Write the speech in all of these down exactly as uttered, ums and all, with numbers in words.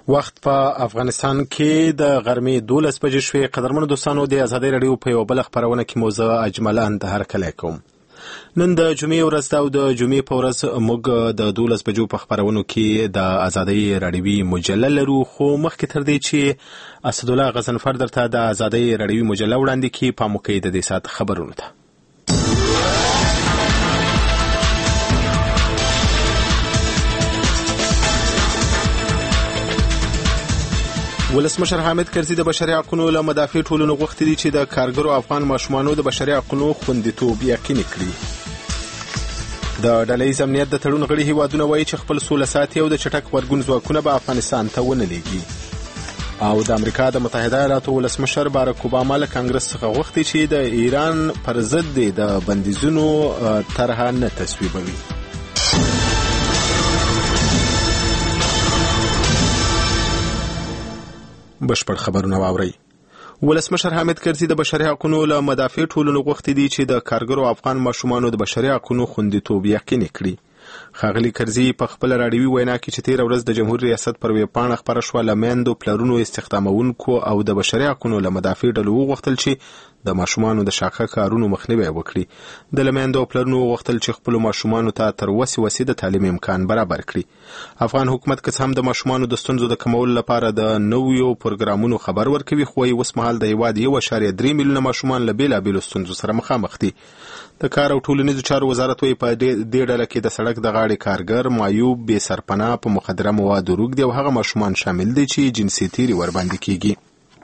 وخت په افغانستان کې د غرمې دولس بجې شوې. قدرمنو دوستانو، د ازادۍ راډیو په یوه بله خپرونه کې موضوع اجملا د هرکلی کوم. نن د جمعې ورځ ده او د جمعې په ورځ موږ د دولس بجو په خپرونو کې د ازادۍ راډیوي مجله لرو. خو مخکې تر دې چې اسدالله غضنفر درته د ازادۍ راډیوي مجله وړاندې کړي، پام وکړئ د دې ساعت خبرونو ته. ولسمشر حامد کرزي د بشري حقوقو له مدافع ټولنو غوښتي دي چې د کارګرو افغان ماشومانو د بشري حقوقو خوندیتوب یقیني کړي. د ډلهیز امنیت د تړون غړي هیوادونه وایي چې خپل سوله ساتي او د چټک غبرګون ځواکونه به افغانستان ته ونه لیږي. او د امریکا د متحده ایالاتو ولسمشر باراک اوباما له کانګرس څخه غوښتي چې د ایران پر ضد د بندیزونو طرحه نه تصویبوي. بشپړ خبرونه واورئ. ولسمشر حامد کرزي د بشري حقوقو له مدافع ټولنو غوښتي دي چې د کارګرو افغان ماشومانو د بشري حقوقو خوندیتوب یقیني کړي. ښاغلي کرزي په خپل راډیوي وینا کې چې تیر ورځ د جمهور ریاست پر ویبپاڼه خپره شوه له میندو، پلرونو، استخدامونکو او د بشري حقوقو له مدافع ډلو وغوښتل چې د ماشومانو د شاخه کارونو مخنیوی وکړي. د میندو او پلرونو وغوښتل چې خپل ماشومانو ته تر وسې وسې د تعلیم امکان برابر کړي. افغان حکومت که هم د ماشومانو د ستونزو د کمولو لپاره د نویو پروګرامونو خبر ورکوي، خو یې اوس مهال د هیواد یو اعشاریه درې میلیونه ماشومان له بېلابېلو ستونزو سره مخامخ دي. د کار او ټولنیزو چارو وزارت وایي په دې ډله کې د سړک د غاړې کارګر، معیوب، بې سرپناه، په مخدره موادو روږدي او هغه ماشومان شامل دي چې جنسي تیري ورباندې کیږي.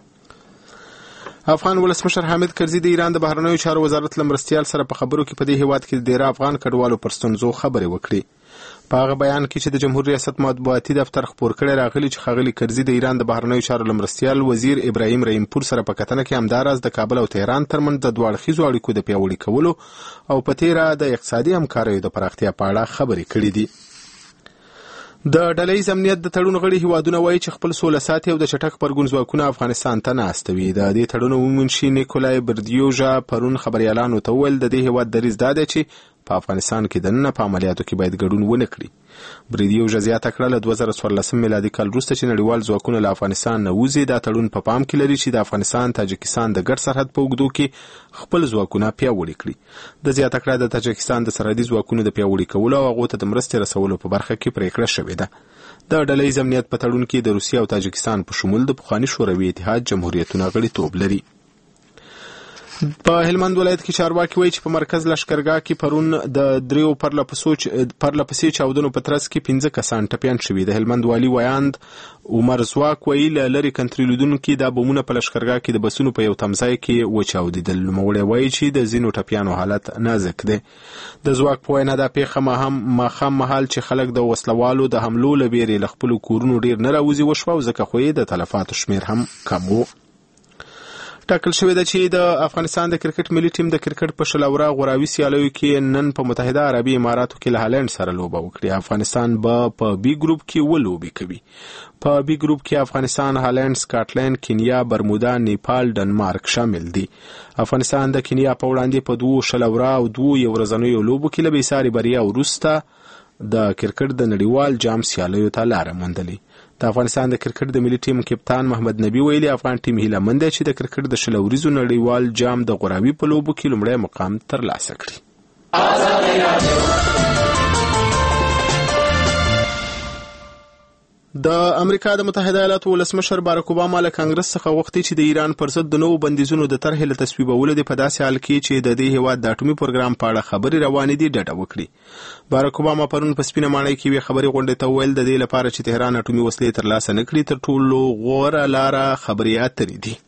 افغان ولسمشر حامد کرزي د ایران د بهرنیو چارو وزارت له مرستیال سره په خبرو کې په دې هیواد کې د ډیری افغان کډوالو پر ستونزو خبرې وکړي. په هغه بیان کې چې د جمهور ریاست مطبوعاتي دفتر خپور کړی راغلی چې ښاغلي کرزي د ایران د بهرنیو چارو له مرستیال وزیر ابراهیم رحیم پور سره په کتنه کې همداراز د کابل او تهران ترمنځ د دوه اړخیزو اړیکو د پیاوړي کولو او په تیره د اقتصادي همکاریو د پراختیا په اړه خبرې کړې دي. د ډلهیز امنیت د تړون غړي هیوادونه وایي چې خپل سوله ساتي او د چټک غبرګون ځواکونه افغانستان ته نه استوي. د دې تړون ومنشي نیکولای بردیوژا پرون خبريالانو ته وویل د دې هیواد دریځ دا دی چې په افغانستان کې دننه په عملیاتو کې باید ګډون ونه کړي. بردیوژا زیاته کړه له دوه زره څوارلسم میلادي کال وروسته چې نړیوال ځواکونه له افغانستان نه وځي، دا تړون په پام کې لري چې د افغانستان تاجکستان د ګډ سرحد په اوږدو کې خپل ځواکونه پیاوړي کړي. د زیاته کړه د تاجکستان د سرحدي ځواکونو د پیاوړي کولو او هغو ته د مرستې رسولو په برخه کې پریکړه شوې ده. د ډلهیز امنیت په تړون کې د روسیې او تاجکستان په شمول د پخواني شوروي اتحاد جمهوریتونه غړیتوب لري. په هلمند ولایت کې چارواکي وایي چې په مرکز لښکرګاه کې پرون د دریو پرلپسې چاودنو په ترڅ کې پنځه کسان ټپیان شوي. د هلمند والي ویاند عمر زواک وایي له لرې کنټري لیدونکي دا بمونه په لښکرګاه کې د بسونو په یو تمځای کې وچاودېدل. نوموړی وایي چې د ځینو ټپیانو حالت نازک دی. د زواک په وینا دا پیښه ماښام مهال چې خلک د وسلوالو د حملو له ویرې له خپلو کورونو ډېر نه راوځي وشوه او ځکه خو یې د تلفاتو شمېر هم کم و. ټاکل شوې ده چې د افغانستان د کرکټ ملي ټیم د کرکټ په شلوره غوراوي سیالیو کې نن په متحده عربي اماراتو کې له هالند سره لوبه وکړي. افغانستان به په بي ګروپ کې ولوبې کوي. په بي ګروپ کې افغانستان، هالند، سکاټلند، کینیا، برمودا، نیپال، ډنمارک شامل دي. افغانستان د کینیا په وړاندې په دوو شلوره او دوو یو ورځنیو لوبو کې له بېساري بریا وروسته د کرکټ د نړیوال جام سیالیو ته لاره موندلې. د افغانستان د کرکټ د ملي ټیم کپتان محمد نبی ویلي افغان ټیم هیله مند دی چې د کرکټ د شل ورځو نړیوال جام د غوراوي په لوبو کې لومړی مقام ترلاسه کړي. د امریکا د متحده ایالاتو ولسمشر باراک اوباما له کانګرس څخه غوښتي چې د ایران پر ضد د نوو بندیزونو د طرحې له تصویبولو د په داسې حال کې چې د دې هیواد د اټومي پروګرام په اړه خبرې روانې دي ډډه وکړي. باراک اوباما پرون په سپینه ماڼۍ کې یوې خبرې غونډې ته وویل د دې لپاره چې تهران اټومي وسلې ترلاسه نه کړي تر ټولو غوره لاره خبرې اترې دي.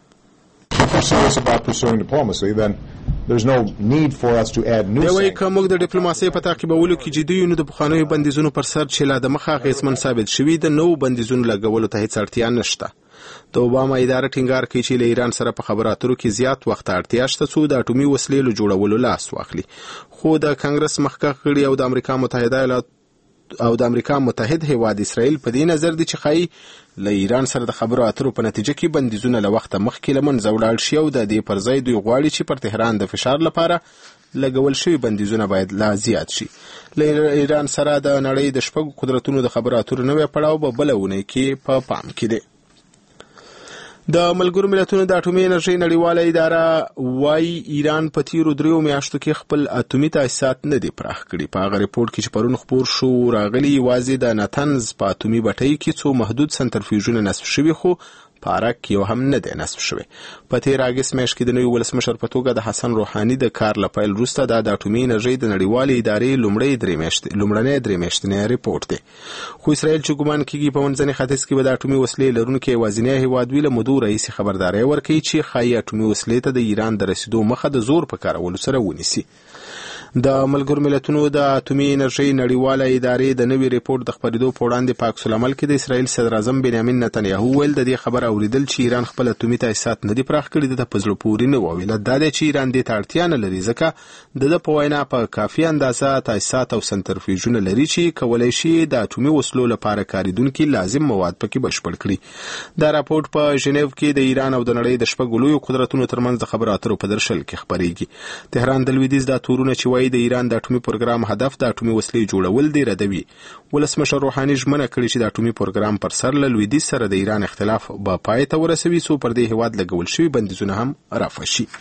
There's no need for us to add new. دوی کوم د ډیپلوماسۍ په تعقیبولو کې جدي یو د بخانوي بندیزونو پر سر چې لا د مخه غیزمن ثابت شوی د نو بندیزونو لګولو ته هیڅ اړتیا نشته. د اوباما اداره ټینګار کوي چې له ایران سره په خبرو اترو کې زیات وخت اړتیا شته څو د اټومي وسلې له جوړولو لاس واخلي. خو د کانګرس مخکښ غړي او د امریکا متحده ایالات او د امریکا متحد هیواد اسرائیل په دې نظر دي چې خای له ایران سره د خبرو اترو په نتیجه کې بندیزونه له وخته مخکې له منځه ولاړ شي او د دې پر ځای دوی غواړي چې پر تهران د فشار لپاره لګول شوي بندیزونه باید لا زیات شي. له ایران سره د نړۍ د شپږو قدرتونو د خبرو اترو نوی پړاو به بله اونۍ کې په پا پام کې دی. د ملګرو ملتونو د اټومي انرژۍ نړیواله اداره وايي ایران په تیرو دریو میاشتو کې خپل اټومي تاسیسات نه دي پراخ کړي. په هغه ریپورت کې چې پرون خپور شو راغلي یوازې د ناتنز په اټومي بټۍ کې څو محدود سنترفیوژونه نصب شوي خو په عراق کې یو هم نه دی نصب شوی. په تیر اګست میاشت کې د نوي ولسمشر په توګه د حسن روحاني د کار له پیل وروسته دا د اټومي انرژۍ د نړیوالې ادارې لومړی درې میاشتې لومړنی درې میاشتنی ریپورت دی. خو اسرائیل چې ګمان کېږي په منځني ختیځ کې به د اټومي وسلې لرونکی یوازینی هیواد وي له مودو راهیسې خبرداری ورکوي چې ښایي اټومي وسلې ته د ایران د رسیدو مخه د زور په کارولو سره ونیسي. د ملګرو ملتونو د اټومي انرژۍ نړیواله ادارې د نوي ریپورت د خبرېدو په وړاندې په عکس العمل کې د اسرائیل صدر اعظم بنیامین نتنیاهو ویل د دې خبره اوریدل چې ایران خپل اټومي تاسیسات نه دي پراخ کړي د په زړه پورې نه وویل دا دی چې ایران دې ته اړتیا نه لري ځکه د ده په وینا په کافي اندازه تاسیسات او سنترفیوژونه لري چې کولی شي د اټومي وسلو لپاره کارېدونکي لازم مواد پکې بشپړ کړي. دا راپورټ په ژنیو کې د ایران او د نړۍ د شپږو لویو قدرتونو ترمنځ د خبرو اترو په درشل کې خپرېږي. تهران د لویدیځ دا تورونه چې وایي د ایران د اټومي پروګرام هدف د اټومي وسلې جوړول دی ردوي. ولسمشر روحاني ژمنه کړې چې د اټومي پروګرام پر سر له لویدیځ سره د ایران اختلاف به پای ته ورسوي څو پر دې هیواد لګول شوي بندیزونه هم رافع شي.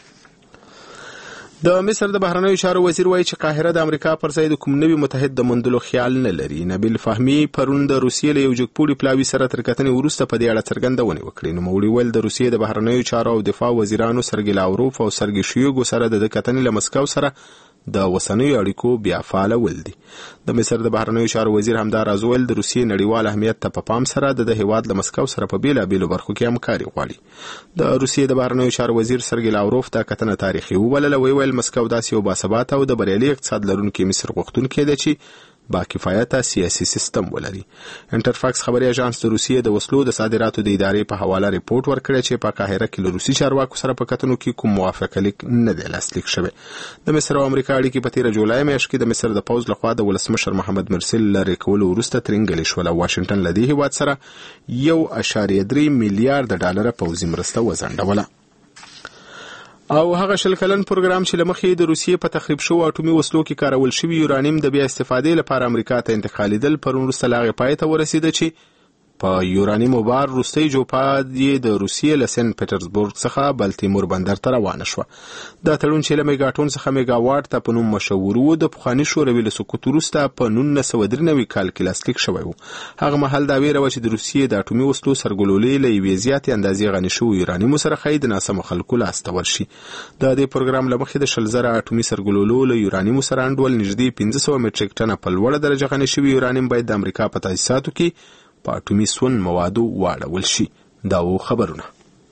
د مصر د بهرنیو چارو وزیر وایي چې قاهره د امریکا پر ځای د کوم نوي متحد د موندلو خیال نه لري. نبیل فهمي پرون د روسیې له یو جګپوړي پلاوي سره تر کتنې وروسته په دې اړه څرګندونې وکړې. نوموړي ویل د روسیې د بهرنیو چارو او دفاع وزیرانو سرګي لاوروف او سرګي شویګو سره د کتنې له مسکو سره د وسنیو اړیکو بیا فعال ول دي. د مصر د بهرنیو چارو وزیر همدار ازویل د روسیې نړیوال اهمیت ته په پام سره د هیواد له مسکو سره په بیلابیلو برخو کې همکاري غواړي. د روسیې د بهرنیو چارو وزیر سرګي لاوروف دا کتنه تاریخي وبلله. ویل مسکو داسې یو باثباته او د بریالي اقتصاد لرونکي مصر غوښتونکی دی چې با کفایته سیاسي سیستم ولري. انټرفاکس خبري اژانس د روسیې د وسلو د صادراتو د ادارې په حواله ریپورت ورکړی چې په قاهره کې له روسي چارواکو سره په کتنو کې کوم موافقه لیک نه دی لاسلیک شوی. د مصر او امریکا اړیکې په تیره جولای میاشت کې د مصر د پوځ لخوا د ولسمشر محمد مرسل لرې کولو وروسته ترینګلې شول او واشنګټن له دې هیواد سره یو اعشاریه درې میلیارډ ډالر پوځي مرسته وځنډوله. او هغه شل کلن پروګرام چې لمخې د روسیې په تخریب شو اټومي وسلو کې کارول شوی یورانیم د بیا استفادې لپاره امریکا ته انتقالیدل پرون وروسته لا غي پای ته ورسیده چې په یورانیم بار روسي جوپا د روسیې له سن پټرزبورګ څخه بلتیمور بندر ته روانه شو. دا تړون چې له میګاټون څخه میګاواټ ته په نوم مشهور وو د پخوانی شوروي له سقوط وروسته په نولس سوه درې نوي کال کې لاسلیک شوی وو. هغه مهال دا ویره و چې د روسیې د اټومي وسلو سرګلولې له یوې زیاتې اندازې غني شوي یورانیم سره خید ناسم خلکو لاس ته ورشي. د دې پروګرام له مخې د شل زره اټومي سرګلولو له یورانیم سره انډول نږدې پنځه سوه میټریک ټنه په لوړه درجه غني شوي یورانیم باید د امریکا په تاسیساتو کې په اټومي سون موادو واړول شي. دا و خبرونه.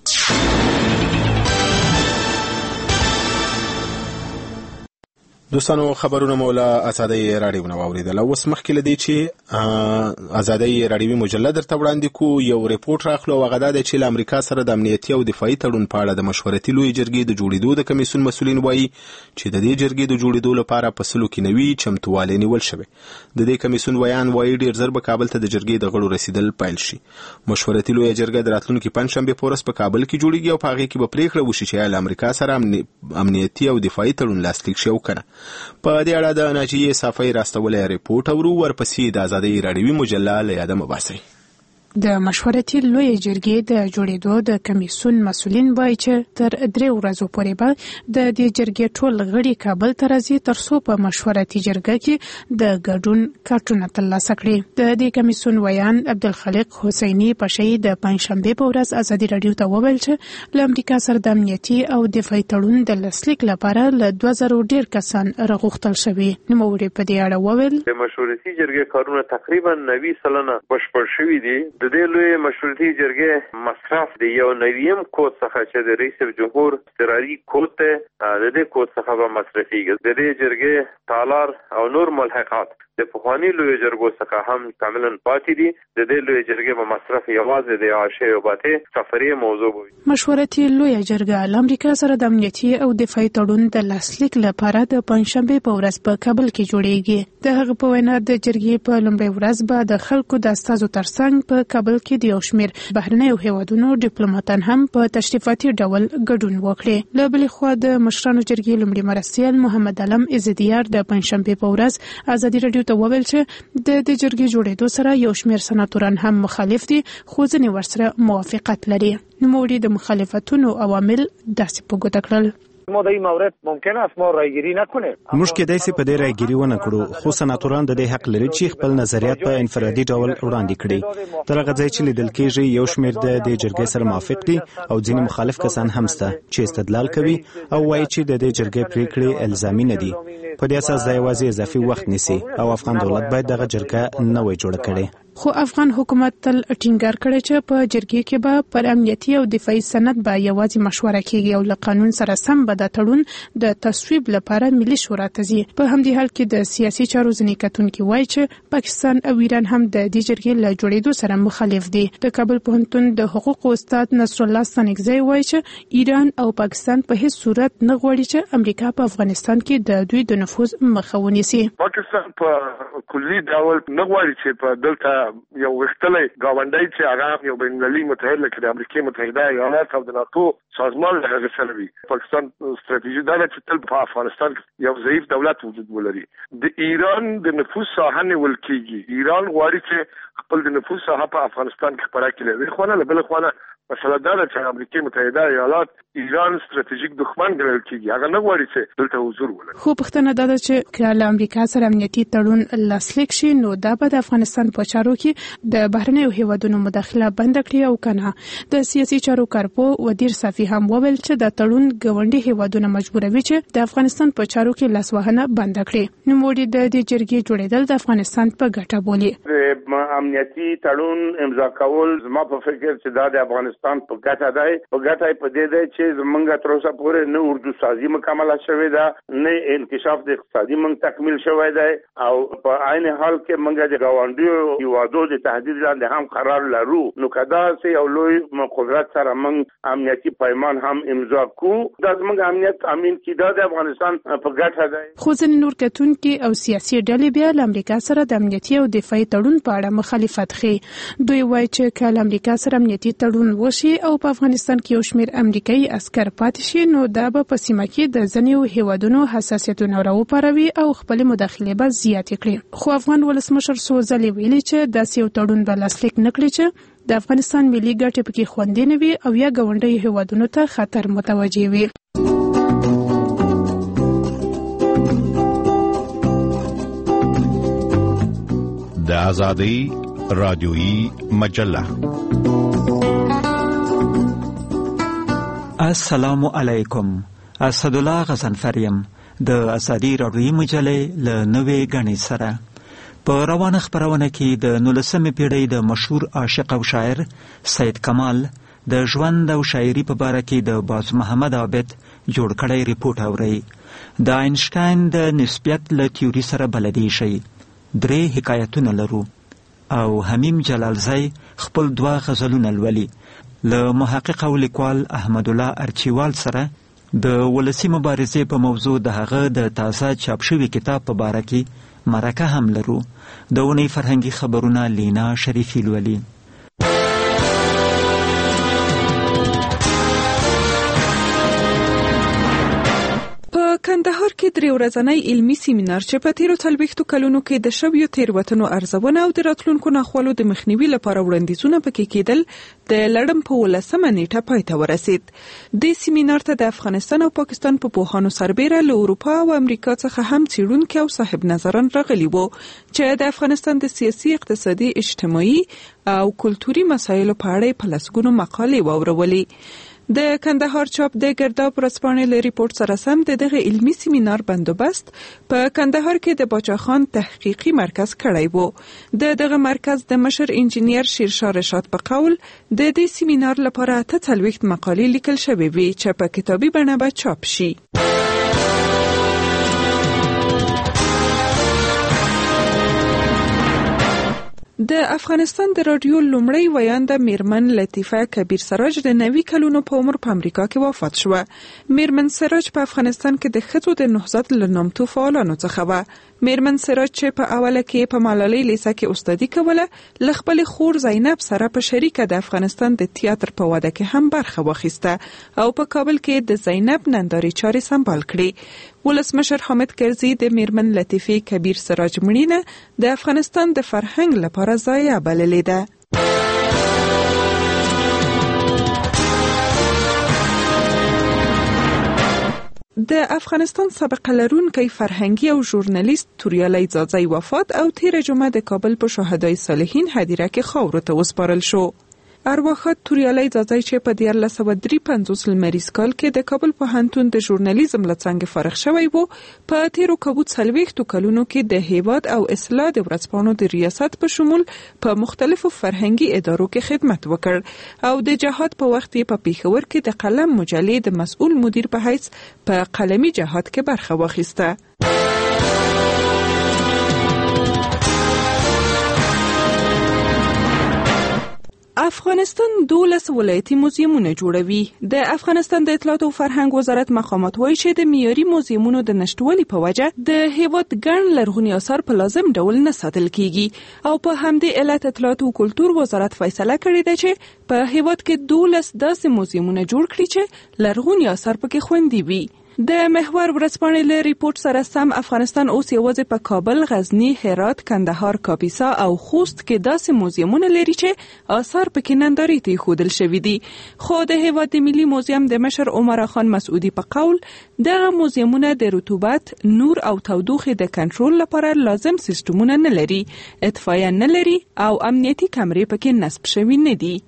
دوستانو خبرونه مولا ازادي رادیو نو اوریدل. اوس مخکې لدی چې ازادي رادیو مجله درته وړاندې کو یو ریپورت راخلو وغدا د چې امریکا سره د امنیتي او دفاعي تړون په اړه د مشورتي لوی جرګې د جوړېدو د کمیسیون مسؤلین وایي چې د دې جرګې د جوړېدو لپاره په سلو کې نوي چمتووالی نیول شوی. د دې کمیسیون ویان وایي ډیر زر به کابل ته د جرګې د غړو رسیدل پیل شي. مشورتي لوی جرګه د راتلونکي پنځشنبه په ورځ په کابل کې جوړیږي او په هغه کې به پریکړه وشي چې له امریکا سره امنیتي او دفاعي تړون لاسلیک شي او کنه. په دې اړه د ناجیه صافی راستولې ریپورت او ورپسې د ازادي رادیو مجله له یاده مباحثه. د مشورتي لوی جرګې د جوړېدو د کمیسیون مسؤلین وایي چې تر درې ورځې پورې به د دې جرګې ټول غړي کابل ته راځي تر څو په مشورتي جرګه کې د ګډون کارتونه ترلاسه کړي. د دې کمیسیون ویان عبدالخالق حسیني پشي د پنځشنبه په ورځ ازادي رادیو ته وویل چې له امریکا سره د امنیتي او دفاعي تړون د لاسلیک لپاره له دوه زره ډیر کسان راغوښتل شوي. نوموړي په دې اړه وویل د مشورتي جرګې کارونه تقریبا نوي سلنه بشپړ شوي دي. د دې لوی مشورتي جرګې مصرف دی یو نویم کود څخه چې د رئیس جمهور اضطراري کود ته د دې کود څخه به مصرفيږي. د دې جرګې تالار او نور ملحقات د پخوانی لوی جرګو څخه هم کاملا پاتې دي. د دې لوی جرګې په مصرف یوازې د عاشه او باته سفري موضوع وي. مشورتي لوی جرګه له امریکا سره د امنیتي او دفاعي تړون د لاسلیک لپاره د پنځشنبه په ورځ په کابل کې جوړیږي. د هغه په وینا د جرګې په لومړۍ ورځ به د خلکو د استازو ترڅنګ په کابل کې د یو شمېر بهرنیو هیوادونو ډیپلوماټان هم په تشریفاتي ډول ګډون وکړي. له بلې خوا د مشرانو جرګې لومړي مرستیال محمد علم عزدیار د پنځشنبه په ورځ ازادي راډیو ته وویل چې د دې جرګې جوړېدو سره یو شمېر سناتوران هم مخالف دي خو ځینې ورسره موافقت لري. نوموړي د مخالفتونو عوامل داسې په ګوته کړل. ما در این مورد ممکن است ما رایگیری نکنیم. موږ کېدای شي په دې رایګیري ونه کړو خو سناتوران د دې حق لري چې خپل نظریات په انفرادي ډول وړاندې کړي. تر هغه ځای چې لیدل کېږي یو شمېر د دې جرګې سره موافق دي او ځینې مخالف کسان هم شته چې استدلال کوي او وایي چې د دې جرګې پریکړې الزامي نه دي. په دې اساس دا یوازې اضافي وخت نیسي او افغان دولت باید دغه جرګه نه وای جوړه کړي. خو افغان حکومت تل ټینګار کړی چې په جرګې کې به پر امنیتي او دفاعي سند به یوازې مشوره کیږي او له قانون سره سم به د تړون د تصویب لپاره ملي شورا ته ځي. په همدې حال کې د سیاسي چارو ځینې کتونکي وایي چې پاکستان او ایران هم د دې جرګې له جوړېدو سره مخالف دي. د کابل پوهنتون د حقوقو استاد نصر الله ستانکزی وایي چې ایران او پاکستان په هیڅ صورت نه غواړي چې امریکا په افغانستان کې د دوی د نفوذ مخه ونیسي. پاکستان په کلي ډول نه غواړي چې په دلته یو وختلې گاونډي چې هغه یو بین المللي متحد لکه د امریکا متحده ایالات او د ناتو سازمان له سره وي. پاکستان ستراتیژي دا ده چې تل په افغانستان یو ضعیف دولت وجود ولري. د ایران د نفوذ ساحه نیول کیږي. ایران غواړي چې خپل د نفوذ ساحه په افغانستان کې پراخ کړي. خو نه بل خو نه مسله دا ده چې امریکا متحده ایالات ایران ستراتیژیک دښمن ګڼل کیږي. هغه نه غواړي چې دلته حضور ولري. خو پښتنه دا ده چې کله امریکا سره امنیتي تړون لاسلیک شي نو دا به د افغانستان په چارو کې د بهرنیو هیوادونو مداخله بند کړي او کنه. د سیاسي چارو کارپو ودیر صافي هم وویل چې د تړون ګاونډي هیوادونه مجبوروي چې د افغانستان په چارو کې لاسوهنه بند کړي. نوموړي د دې جرګې جوړېدل د افغانستان په ګټه بولي. امنیتي تړون امضا کول زما په فکر چې دا د افغانستان په ګټه دی. په ګټه په دې دی چې زمونږ تر اوسه پورې نه اردو سازي مکمله شوې ده نه انکشاف د اقتصادي منځ تکمیل شوی دی او په عین حال کې موږ د ګاونډیو هیوادو د تهدید لاندې هم قرار لرو. نو کدا سه یو لوی قدرت سره موږ امنیتي پیمان هم امضا کو دا زمونږ امنیت امین کیدا د افغانستان په ګټه دی. خو ځینې نور کتونکي او سیاسي ډلې بیا د امریکا سره د امنیتي او دفاعي تړون په اړه مخالفت کوي. دوی وایي چې کله امریکا سره امنیتي تړون وشي او په افغانستان کې یو شمېر امریکایي عسكر پاتې شي نو دا به په سیمه کې د ځینو هیوادونو حساسیتونه راوپاروي او خپل مداخله به زیاتې کړي. خو افغان ولسمشر څو ځلې ویلي چې داسې یو تړون به لاسلیک نه کړي چې د افغانستان ملي ګټې پکې خوندي نه وي او یا ګاونډي هیوادونو ته خطر متوجه وي. د آزادۍ رادیویی مجله. السلام علیکم. اسد الله غزنفر یم د آزادۍ رادیویی مجلې له نوې غنې سره. په روانه خبرونه کې د نولسمې پیړۍ د مشهور عاشق او شاعر سید کمال د ژوند او شاعري په باره کې د باز محمد عابد جوړ کړی ریپورت اورئ. د آینشټاین د نسبیت له تیوري سره بلدی شئ. درې حکایتونه لرو او حمیم جلالزی خپل دوه غزلونه لولي. له محقق او لیکوال احمد الله ارچیوال سره د ولسی مبارزې په موضوع د هغه د تازه چاپ شوي کتاب په باره کې مرکه هم لرو. د اونۍ فرهنګي خبرونه لینا شریفی لولي. کندهار کې درې ورځنی علمي سیمینار چې په تیرو څلوېښتو کلونو کې د شویو تېروتنو ارزونه او د راتلونکو ناخوالو د مخنیوي لپاره وړاندیزونه پکې کېدل د لړم په ولسمه نیټه پای ته ورسید. دې سیمینار ته د افغانستان او پاکستان په پوهانو سربیره له اروپا او امریکا څخه هم څېړونکي او صاحب نظران راغلي وو چې د افغانستان د سیاسي، اقتصادي، اجتماعي او کلتوري مسایلو په اړه په لسګونو مقالې واورولې. د کندهار چاپ د ګرداب ورځپاڼې له ریپورت سره سم د دغه علمي سیمینار بندوبست په کندهار کې د باچا خان تحقیقي مرکز کړی وو. د دغه مرکز د مشر انجینیر شیرشاه رشاد په قول د دې سیمینار لپاره اته څلوېښت مقالې لیکل شوې وي چې په کتابي بڼه به چاپ شي. د افغانستان د رادیو لومړی ویانده میرمن لطیفه کبیر سراج د نوي کلونو په عمر په امریکا کې وفات شوه. میرمن سراج په افغانستان کې د ښځو د نهضت له نامتو فعالانو څخه وه. میرمن سراج چې په اوله کې په ملالۍ لیسه کې استادي کوله، له خپلې خور زینب سره په شریکه د افغانستان د تیاتر په وده کې هم برخه واخیسته او په کابل کې د زینب نندارې چارې سمبال کړې. ولسمشر حامد کرزي د میرمن لطیفه کبیر سراج مړینه د افغانستان د فرهنګ لپاره ضایعه بللې ده. د افغانستان سابقه لرونکی فرهنګي او ژورنالیست توریالی ځاځی وفات او تیر جمعه د کابل په شهدای صالحین هدیره کې خاورو ته وسپارل شو. ارواښاد توریالی ځاځی چې په دیارلس سوه درې پنځوس لمریز کال کې د کابل پوهنتون د ژورنالیزم له څانګې فارغ شوی و، په تیرو کابو څلوېښتو کلونو کې د هیواد او اصلاح د ورځپاڼو د ریاست په شمول په مختلفو فرهنګي ادارو کې خدمت وکړ او د جهاد په وخت یې په پیښور کې د قلم مجلې د مسؤل مدیر په حیث په قلمي جهاد کې برخه واخیسته. افغانستان دولس ولایتي موزیمونه جوړوي. د افغانستان د اطلاعات او فرهنګ وزارت مقامات وایي چې د معیاري موزیمونو د نشټوالي په وجه د هیواد ګڼ لرغوني آثار په لازم ډول نه ساتل کیږي او په همدې علت اطلاعات او کلتور وزارت فیصله کړې ده چې په هیواد کې دولس داسې موزیمونه جوړ کړي چې لرغوني آثار پکې خوندي وي. د محور ورځپاڼې له ریپورت سره سم افغانستان اوس یوازې په کابل، غزنی، هرات، کندهار، کاپیسا او خوست کې داسې موزیمونه لري چې آثار پکې نندارې ته ایښودل شوي دي. خو د هیواد د ملي موزیم د مشر عمر خان مسعودي په قول دغه موزیمونه د رطوبت، نور او تودوخې د کنټرول لپاره لازم سیستمونه نه لري، اطفایه نه لري او امنیتي کمرې پکې نصب شوي نه دي.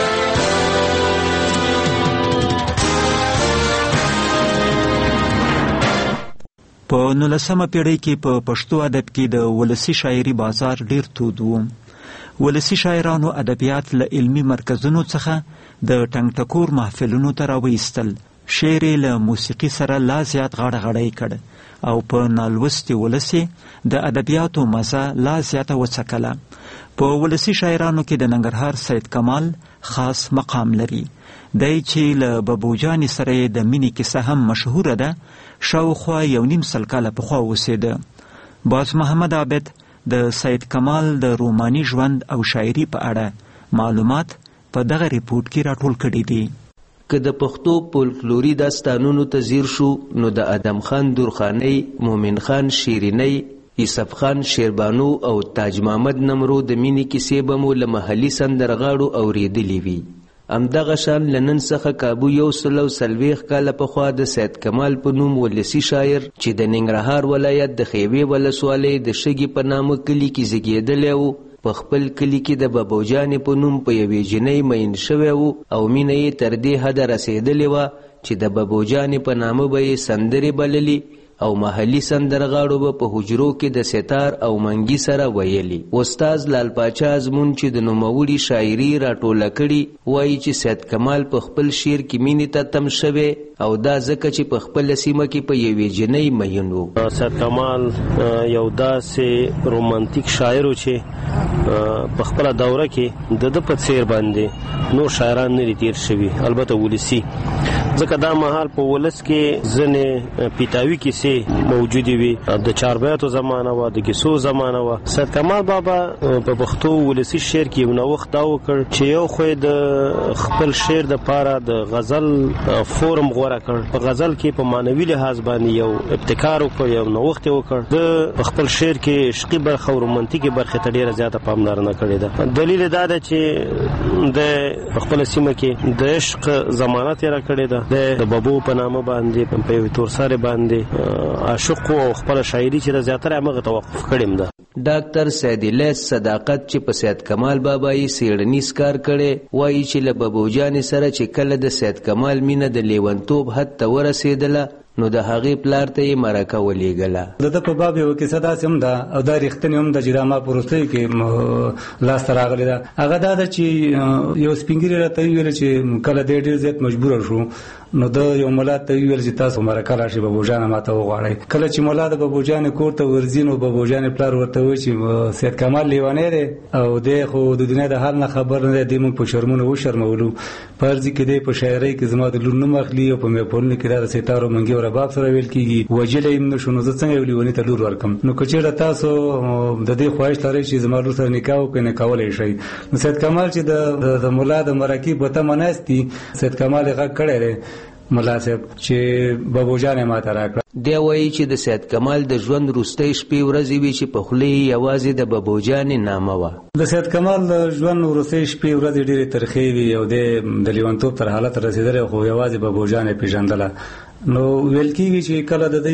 په نولسمه پیړۍ کې په پښتو ادب کې د ولسي شاعري بازار ډیر تود و. ولسي شاعرانو ادبیات له علمي مرکزونو څخه د ټنګ ټکور محفلونو ته راویستل. شعر له موسیقي سره لا زیات غاړه غړی کړ او په نالوستي ولسي د ادبیاتو مزه لا زیاته وڅکله. په ولسي شاعرانو کې د ننګرهار سید کمال خاص مقام لري. دی چې له ببوجانې سره د مینې کیسه هم مشهوره ده، شاوخوا یو نیم سل کاله پخوا اوسېده. باز محمد عابد د سید کمال د روماني ژوند او شاعري په اړه معلومات په دغه ریپورت کې راټول کړي دي. که د پښتو فولکلوري داستانونو ته ځیر شو نو د ادم خان درخانۍ، مومن خان شیرینۍ، یوسف خان شیربانو او تاج محمد نمرو د مینې کیسې به مو له محلي سندرغاړو اورېدلې وي. همدغه شان له نن څخه کابو یو سل او څلوېښت کاله پخوا د سید کمال په نوم ولسي شاعر چې د ننګرهار ولایت د خیوې ولسوالۍ د شګي په نامه کلي کې زیږېدلی و، په خپل کلي کې د ببوجانې په نوم په یوې جنۍ مین شوی و او مینه یې تر دې حده رسېدلې وه چې د ببوجانې په نامه به یې سندرې بللي او محلي سندرغاړو به په حجرو کې د ستار او منګي سره ویلي. استاد لال پاچا ازمون چې د نوموړي شاعري راټوله کړي وایي چې سید کمال په خپل شعر کې مینې ته تم شوی او دا ځکه چې په خپل سیمه کې په یوې جنۍ مین و. سید کمال یو داسې رومانتیک شاعر و چې په خپله دوره کې د ده په څیر باندې نور شاعران نه دي تیر شوي، البته ولسي، ځکه دا مهال په ولس کې ځینې پیتاوي کیسې موجودې وي. د چاربیاتو زمانه وه، د کیسو زمانه وه. سید کمال بابا په پښتو ولسي شعر کې یو نوښت دا وکړ چې یو خو یې د خپل شعر دپاره د غزل فورم غوره کړ. په غزل کې په معنوي لحاظ باندې یو ابتکار وکړ، یو نوښت یې وکړ. د په خپل شعر کې عشقي برخه او رومانتیکي برخې ته ډېره زیاته پاملرنه کړې ده. دلیل دا ده چې د په خپله سیمه کې د عشق زمانه تېره کړې ده. د ببو په نامه باندې په یوې تورسارې باندې عاشق او خپل شاعري چې د زیاتره هغه توقف کړیم ده. ډاکټر سید الیاس صداقت چې په سید کمال بابا یې څېړنیز کار کړی وایي چې له ببوجانې سره چې کله د سید کمال مینه د لیونتوب حد ته ورسېدله نو د هغې پلار ته یې مرکه ولېږله. د ده په باب یوه کیسه داسې هم ده او دا رښتینې هم ده چې دا ما په وروستیو کې لاسته راغلې ده. هغه دا ده چې یو سپین ږیري راته وویل چې کله دی ډېر زیات مجبوره شو نو د یو مولا ته ویل چې تاسو مرکه راشي بابو جان ماته وغواړي. کله چې مولا د بابو جان کور ته ورځي نو بابو جان پلار ورته وایي چې سید کمال لیوانې دی او د خو د دنیا د حال نه خبر نه دی، موږ په شرمونو و شرمولو فرض کې دی په شاعرۍ کې زما د لور نوم اخلي او په میپولنه کې د ستارو منګي او رباب سره ویل کیږي وجل ایم نو شنو زه څنګه لیوانې ته لور ورکم. نو کچېړه تاسو د دې خواهش لرئ چې زما لور سره نکاح وکړي نه کولای شي. نو سید کمال چې د د مولا د مرکې په تمه ناستي سید کمال غږ کړی دی مولا صاحب چې بابو جان ماته راکړه. دی وایي چې د سید کمال د ژوند وروستۍ شپې ورځې وي چې په خولې یوازې د بابو جان نامه وه. د سید کمال د ژوند وروستۍ شپې ورځې ډېرې ترخې وي او د لیونتوب تر حالت رسېدلی خو یوازې بابو جان یې پېژندله. نو ویل کېږي چې کله د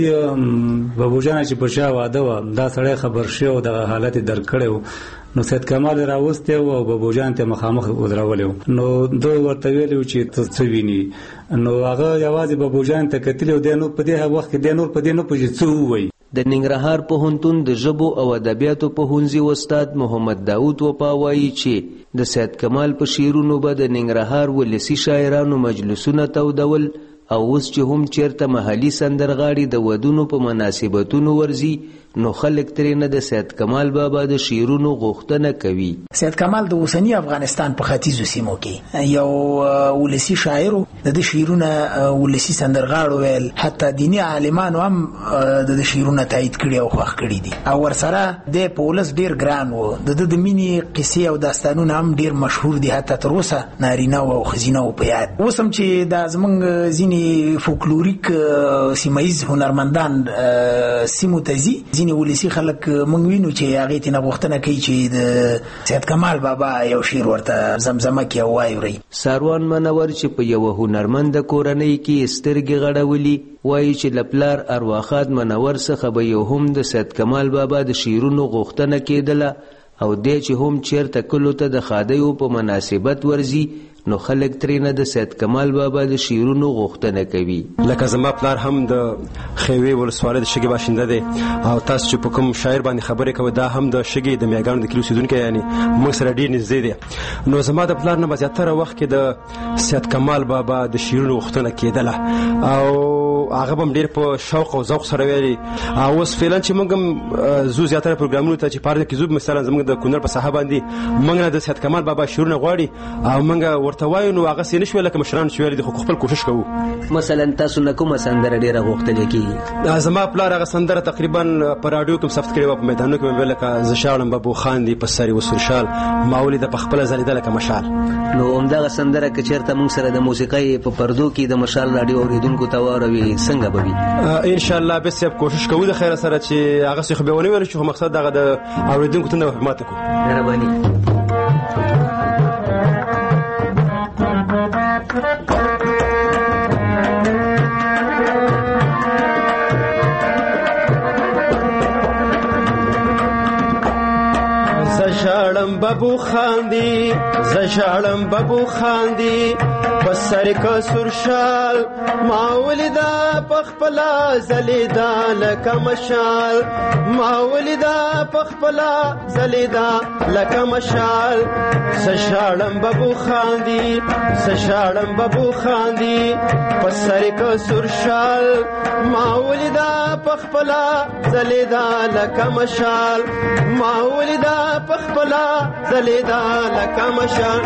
دې بابو جان چې په شا واده وه دا سړی خبر شوی او دغه حالت یې درک کړی و نو سید کمال راوستی و او بابو جان ته مخامخ ودرولی و. نو دوی ورته ویلي و چې ته څه ویني. نو هغه یوازې بابو جان ته کتلي او دی نور په دې وخت کې دی نور په دې نه پوهېږي څه ووایي. د ننګرهار پوهنتون د ژبو او ادبیاتو پوهنځي استاد محمد داود وپا وایي چې د سید کمال په شعرونو به د ننګرهار ولسي شاعرانو مجلسونه تودول او اوس چې هم چیرته محلي سندرغاړي د ودونو په مناسبتونو ورځي نو خلک ترې نه د سید کمال بابا د شعرونو غوښتنه کوي. سید کمال د اوسنی افغانستان په ختیځو سیمو کې یو ولسي شاعر د د شعرونه ولسي سندرغاړو ویل حتی دینی عالمانو هم د د شعرونه تایید کړي او خوښ کړي دي او ورسره د په ولس ډیر ګران و. د د مینې قصې او داستانونه هم ډیر مشهور دي حتی تر اوسه نارینه او ښځینه په یاد. اوس هم چې د زمونږ ځینې فولکلوریک سیمایز هنرمندان سیمو ته ځي ځینې ولسي خلک موږ وینو چې هغې ته نه غوښتنه کوي چې د سید کمال بابا یو شعر ورته زمزمه کړي او واوري. ساروان منور چې په یوه هنرمنده کورنۍ کې سترګې غړولي وایي چې له پلار ارواخاد منور څخه به یو هم د سید کمال بابا د شعرونو غوښتنه کېدله او دی چې هم چیرته کلو ته د خادیو په مناسبت ورځي نو خلک ترې نه د سید کمال بابا د شعرونو غوښتنه کوي. لکه زما پلار هم د خیوې ولسوالۍ د شګې باشنده دی او تاسو چې په کوم شاعر باندې خبرې کوئ دا هم د شګې د میاګانو د کلي اوسېدونکی یعنی موږ سره ډېر نږدې دی. نو زما د پلار نه به زیاتره وخت کې د سید کمال بابا د شعرونو غوښتنه کېدله او هغه به هم ډېر په شوق او ذوق سره ویلي. او اوس فعلا چې موږ هم ځو زیاتره پروګرامونو ته چې پارک کې ځو مثلا زموږ د کونړ په ساحه باندې موږ نه د سید کمال بابا شعرونه غواړي او موږ ورته وایو نو هغه سې نه شوی لکه مشران چې ویلي دي خو خپل کوشش کوو. مثلا تاسو نه کومه سندره ډېره غوښتلې کېږي؟ زما پلار هغه سندره تقریبا په راډیو کې ثبت کړې وه په میدانونو کې مې ویل لکه زه شاړم بابو خان دي په سر یې وسور شال ما ولیده په خپله ځلېده لکه مشال. نو همدغه سندره که چېرته موږ سره د موسیقۍ په پردو کې د مشال راډیو اورېدونکو ته واوروي څنګه به وي؟ انشاءالله بس صاحب کوشش کوو د خیره سره چې هغه څه خو بیا ونه ویلو چې خو مقصد دغه د اورېدونکو تنده ماته کړو. مهرباني. زشاړم بابو خاندي زشاړم بابو خاندي په سر کا سرشال ما ولیدا پخپلا زلیدا لکه مشال ما ولیدا پخپلا زلیدا لکه مشال. زشاړم بابو خاندي زشاړم بابو خاندي په سر کا سرشال ما ولیدا پخپلا زلیدا لکه مشال ما ولیدا پخپلا زلیدا لکه مشال.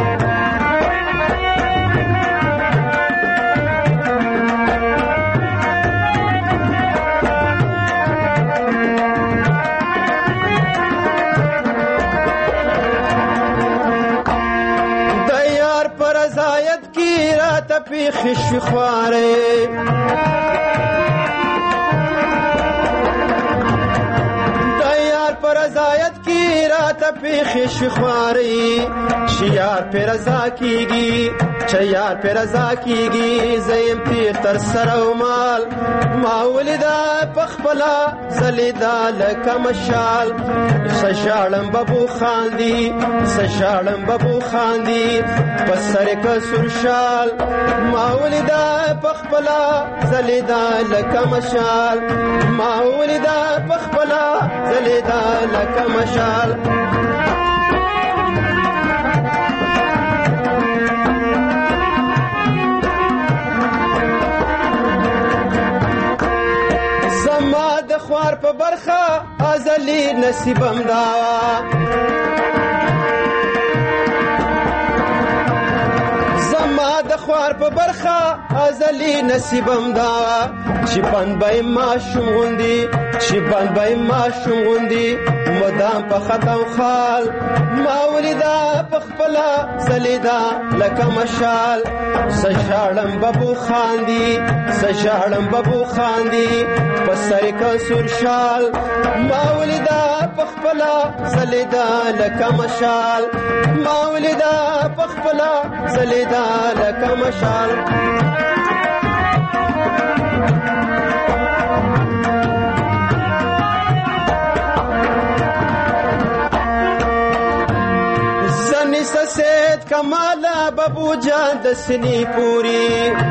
د یار پر رضایت کی رات پیخ شخواره د یار پر رضایت کی رات پیخ شخواره شیار پر رضا کیږي چیار پر رضا کیږي زیم پیر تر سر او مال ما ولیدا پخپلا زلیدا لکه مشال. سشاړم بابو خاندي سشاړم بابو خاندي په سر کا سرشال ما ولیدا پخپلا زلیدا لکه مشال ما ولیدا پخپلا زلیدا لکه مشال. په برخه ازلی نصیبم دا زما د خوار په برخه ازلی نصیبم دا چې بنبای ما شوم غوندي چې بنبای ما شوم غوندي مدام په ختم خال ما ولیدا په خپل زلیدا لکه مشال سجاړم ببو خاندي سجاړم ببو خاندي په سر کسور شال ما ولیدا په خپل زلیدا لکه مشال ما ولیدا په خپل زلیدا لکه مشال سید کمالا بابو جان د سنی پوری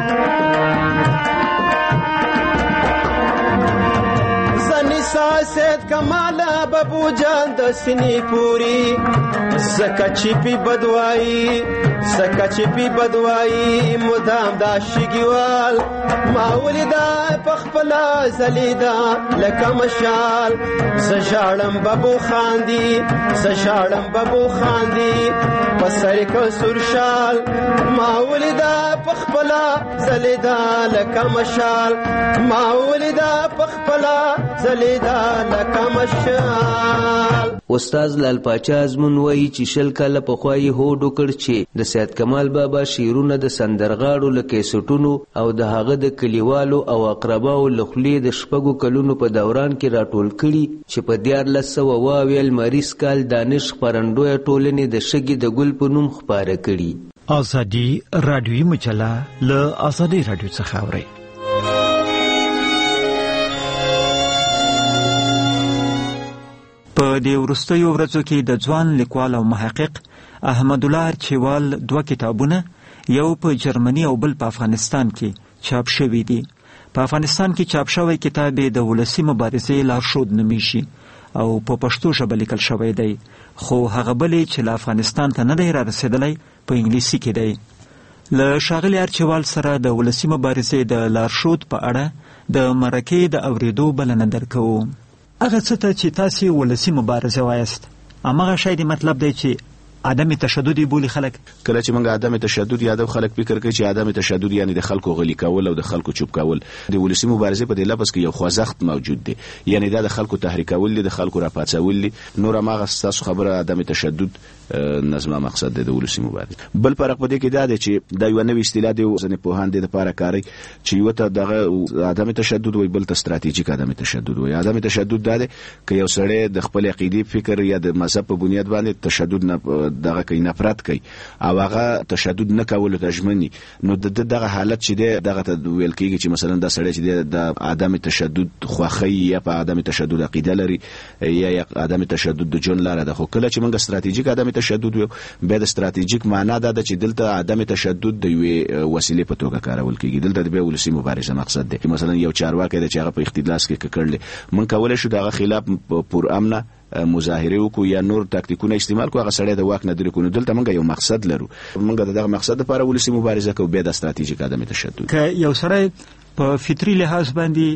زنی سید کمالا بابو جان د سنی پوری زکه چی پی بدوایی زکه چی پی بدوایی مدام دا شګیوال ما ولیدا پخپلا زلیدا لکه مشال سجاړم بابو خاندي سجاړم بابو خاندي پسر کسور شال ما ولیدا پخپلا زلیدا لکه مشال ما ولیدا پخپلا زلیدا لکه مشال. استاد لال پاچا ازمون وایي چې شل کاله پخوایي هوډ وکړ چې د سید کمال بابا شعرونه د سندرغاړو له کیسټونو او د هغه د کلیوالو او اقرباو له خولې د شپږو کلونو په دوران کې راټول کړي چې په دیارلس سوه اویا لمریز کال دانش خپرندویه ټولنې د شګې د ګل په نوم خپاره کړي. ازادي رادیویي مجله له ازادي رادیو څخه اورئ. په دې وروستیو ورځو کې د ځوان لیکوال او محقق احمد الله ارچیوال دوه کتابونه یو په جرمني او بل په افغانستان کې چاپ شوي دي. په افغانستان کې چاپ شوی کتاب د ولسي مبارزې لارښود نومیږي او په پښتو ژبه لیکل شوی دی، خو هغه بلې چې له افغانستان ته نه دی را رسېدلی په انګلیسي کې دی. له ښاغلي ارچیوال سره د ولسي مبارزې د لارښود په اړه د مرکې د اورېدو بلنه درکوو. هغه څه ته چې تاسې ولسي مبارزه وایست هماغه شی د مطلب دی چې عدم تشدد بولی خلک. کله چې موږ عدم تشدد یادو خلک فکر کوي چې عدم تشدد یعنی د خلکو غلی کول او د خلکو چوپ کول. د ولسي مبارزې په دې لفظ کې یو خوځښت موجود دی، یعنی دا د خلکو تحریکول دي، د خلکو راپاڅول دي. نور هغه ستاسو خبره عدم تشدد نظم مقصد دی د ولسي مبارزې. بل فرق په دې کې دا دی چې دا یو نوې اصطلاح دی ځنې پوهان دې لپاره کاری چې یو ته دغه عدم تشدد وي، بل ته ستراتیژیک عدم تشدد وي. عدم تشدد دا دی چې یو سړی د خپل عقیدې فکر یا د مذهب په بنیاد باندې تشدد نه دغه کوي، نفرت کوي او هغه تشدد نه کول ته ژمني. نو د دغه حالت چې دی دغه ته ویل کېږي چې مثلا دا سړی چې د عدم تشدد خوښي یا په عدم تشدد عقیده لري یا عدم تشدد د جون لاره ده. خو کله چې موږ ستراتیژیک عدم تشدد وي، بیا د ستراتیژیک معنا دا ده چې دلته عدم تشدد د یوې وسیلې په توګه کارول کېږي. دلته د ولسي مبارزه مقصد دی. مثلا یو چارواکی دی چې هغه په اختلاس کې کړل، موږ کولای شو دغه خلاف پر امنه مظاهره وکړو یا نور تاکتیکونه استعمال کوو، هغه سړی د واک نه لرې کړو. دلته موږ یو مقصد لرو، موږ دغه مقصد لپاره ولسي مبارزه کوو، بیا د ستراتیژیک عدم تشدد. که یو سړی په فطري لحاظ باندې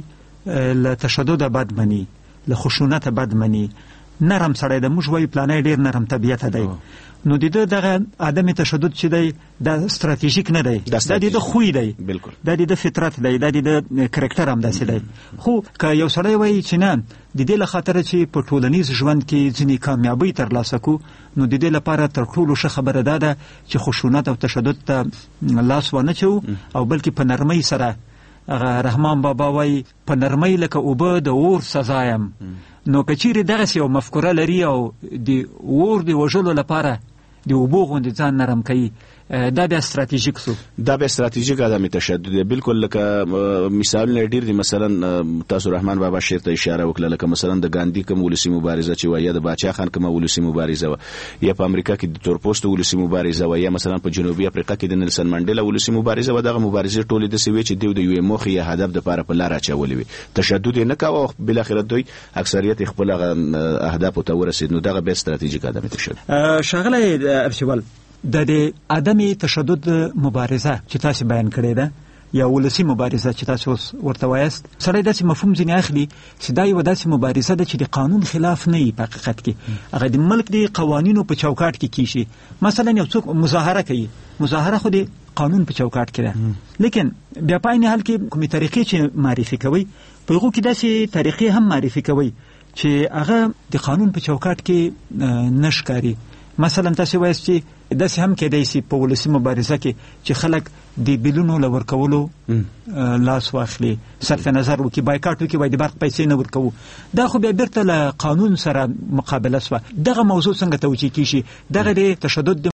له تشدد بد مني، له خشونت بد مني، نرم سړی د موږ وایو پلانې ډیر نرم طبیعت دی، نو د دغه عدم تشدد چې دی دا ستراتیژیک نه دی، دا د خوی دی، بالکل دا د فطرت دی، دا د کرکټر هم داسې دی. خو که یو سړی وایي چې نه د دې له خاطره چې په ټولنیز ژوند کې ځینې کامیابۍ ترلاسه کړو، نو د دې لپاره تر ټولو ښه خبره دا ده چې خشونت او تشدد ته لاس ونه چوو او بلکې په نرمۍ سره. هغه رحمان بابا وایي په نرمۍ لکه اوبه د اور سزا یم. نو که چیرې دغسې یو مفکوره لري او د اور د وژلو لپاره د اوبو غوندې ځان نرم کوي، دا بیا ستراتیژیک سو، دا بیا ستراتیژیک عدم تشدد دی. بالکل لکه مثالونه ډیر دي. مثلا تاسو رحمان بابا شعر ته اشاره وکړه، لکه مثلا د ګاندی کوم ولسي مبارزه چې وایي، د باچا خان کوم ولسي مبارزه و، یا په امریکا کې د تورپوستو ولسي مبارزه و، یا مثلا په جنوبي افریقا کې د نیلسن منډیلا ولسي مبارزه و. دغه مبارزې ټولې د سوي چې دوی د یو موخې یا هدف د لپاره په لار اچولې وي، تشدد نه کاوه، بل اخر دوی اکثریت خپل اهداف ته ورسید. نو دغه به ستراتیژیک عدم تشدد. شغله ارچیوال د دې عدم تشدد مبارزه چې تاسو بیان کړی ده، یا ولسی مبارزه چې تاسو ورته وایست سړی داسې مفهوم ځینې اخلي چې دا یو داسې مبارزه ده چې د قانون خلاف نه وي په حقیقت کې هغه د ملک د قوانینو په چوکاټ کې کیږي. مثلا یو څوک مظاهره کوي، مظاهره خو د قانون په چوکاټ کې ده، لیکن بیا په عین حال کې کومې طریقې چې معرفي کوي په هغو کې داسې طریقې هم معرفي کوي چې هغه د قانون په چوکاټ کې نه ښکاري. مثلا تاسو وایئ چې داسې هم کېدای شي په ولسي مبارزه کې چې خلک د بیلونو له ورکولو لاس واخلي، صرف نظر وکړي، بایکاټ وکړي، وایي د برق پیسې نه ورکوو. دا خو بیا بیرته له قانون سره مقابله شوه. دغه موضوع څنګه توجیه کیږي؟ دغه د تشدد